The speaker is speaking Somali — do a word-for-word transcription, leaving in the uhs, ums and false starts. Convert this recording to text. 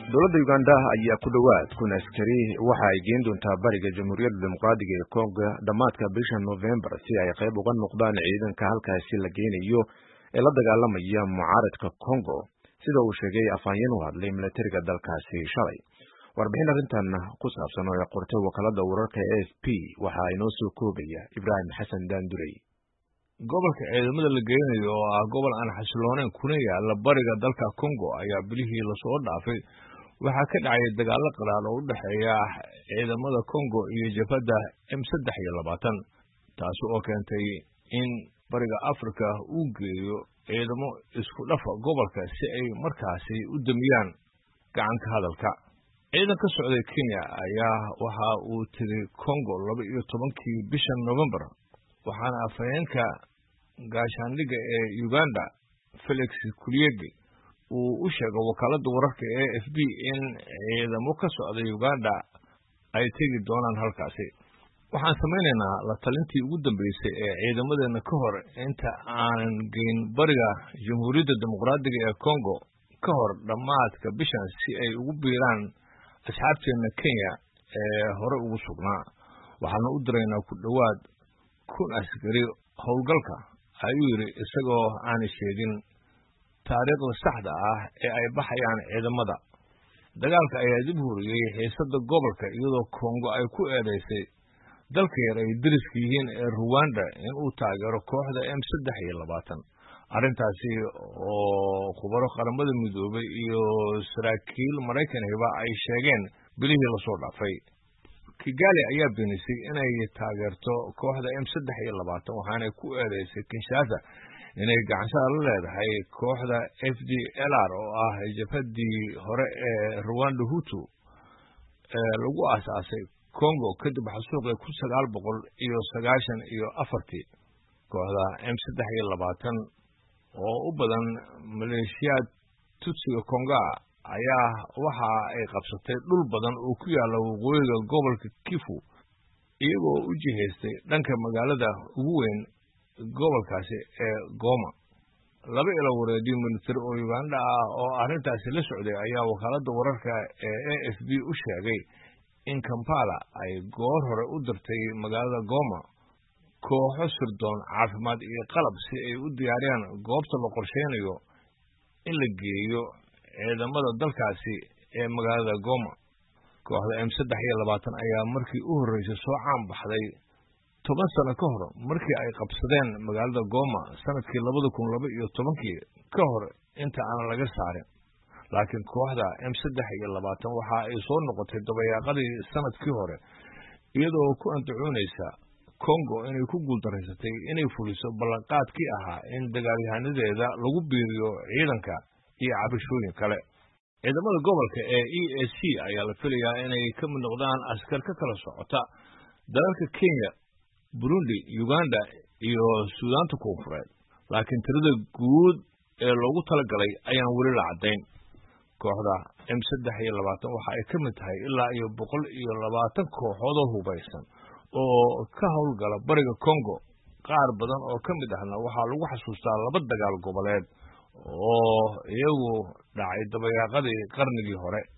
dowladda Uganda ayaa ku dhawaad kun askari waxa ay geen doontaa bariga Jamhuuriyadda Dimuqraadiga ee Kongo dhamaadka bisha November si ay qayb uga noqdaan ciidanka halkaasi la geenayo ee la dagaalamaya mucaaradka Kongo sida uu sheegay afhayeen u hadlay militariga dalkaasi shalay. warbixin arrintan ku saabsan oo ay qortay wakaalada wararka A F P waxa ay noo soo koobaya Ibrahim Xasan Daandurey. gobolka ciidamada la geenayo oo ah gobol aan xasiloonayn kuna yaala bariga dalka Kongo ayaa bilihii la soo dhaafay waxaa ka dhacay dagaalo qaraar oo u dhaxeeya ciidamada Kongo iyo jabhadda M saddex iyo labaatan taas oo keentay in bariga Afrika uu geeyo ciidamo isku dhafa gobolka si ay markaasi u damiyaan gacanka hadalka. ciidan ka socday Kenya ayaa waxa uu tagay Kongo laba iyo tobankii bisha November waxaana afhayeenka gaashaandhigga ee Uganda Felix Kuliege uu u sheegay wakaalada wararka A F P in ciidamo ka socda Uganda ay tegi doonaan halkaasi. waxaan samaynaynaa la talintii ugu dambeysay ee ciidamadeena ka hor inta aanan geyn bariga Jamhuuriyadda Dimuqraadiga ee Kongo ka hor dhamaadka bishan si ay ugu biiraan asxaabteena Kenya ee hore ugu sugnaa. waxaana u diraynaa ku dhawaad kun askari howlgalka ayuu yiri isagoo aan sheegin taariikhda saxda ah ee ay baxayaan ciidamada. dagaalka ayaa dib u huriyay xiisadda gobolka iyadoo Kongo ay ku eedeysay dalka yar ay dariska yihiin ee Rwanda in uu taageero kooxda M saddex iyo labaatan. arrintaasi oo khubaro qaramada midoobay iyo saraakiil Maraykan hiba ay sheegeen bilihii la soo dhaafay. Kigali ayaa beenisay inay taageerto kooxda M saddex iyo labaatan waxaana ku eedeysay Kinshasa inay gacansaar la leedahay kooxda F D L R oo ah jabhadii hore ee Rwanda Hutu ee lagu aasaasay Kongo kadib xasuuqii kun sagaal boqol iyo sagaashan iyo afartii. kooxda M saddex iyo labaatan oo u badan maleeshiyaad Tutsiga Kongo ayaa waxa ay qabsatay dhul badan oo ku yaala waqooyiga gobolka Kivu iyagoo u jihaystay dhanka magaalada ugu weyn gobolkaasi ee Goma. laba ilo wareedi military oo Uganda ah oo arrintaasi la socday ayaa wakaalada wararka ee A F P u sheegay in Kampala ay goor hore u dirtay magaalada Goma kooxo sirdoon caafimaad iyo qalab si ay u diyaariyaan goobta la qorsheynayo in la geeyo ciidamada dalkaasi ee magaalada Goma. kooxda M saddex iyo labaatan ayaa markii u horeysay soo caan baxday toban sano ka hor markii ay qabsadeen magaalada Goma sanadkii labada kun laba iyo tobankii ka hor inta aan laga saarin. laakiin kooxda M saddex iyo labaatan waxa ay soo noqotay dabayaaqadii sanadkii hore iyadoo ku antacoonaysa Kongo inay ku guuldareysatay inay fuliso ballanqaadkii ahaa in dagaalyahanadeeda lagu biiriyo ciidanka iyo cabashooyin kale. ciidamada gobolka ee E A C ayaa la filayaa inay ka mid noqdaan askar ka kala socota dalalka Kenya, Burundi, Uganda iyo Suudaanta Koonfureed. laakiin tirada guud ee loogu talagalay ayaan weli la caddayn. kooxda M saddex iyo labaatan waxa ay ka mid tahay ilaa iyo boqol iyo labaatan kooxood oo hubaysan oo ka howlgala bariga Kongo. qaar badan oo ka mid ahna waxaa lagu xasuustaa laba dagaal goboleed oo iyagu dhacay dabayaaqadii qarnigii hore.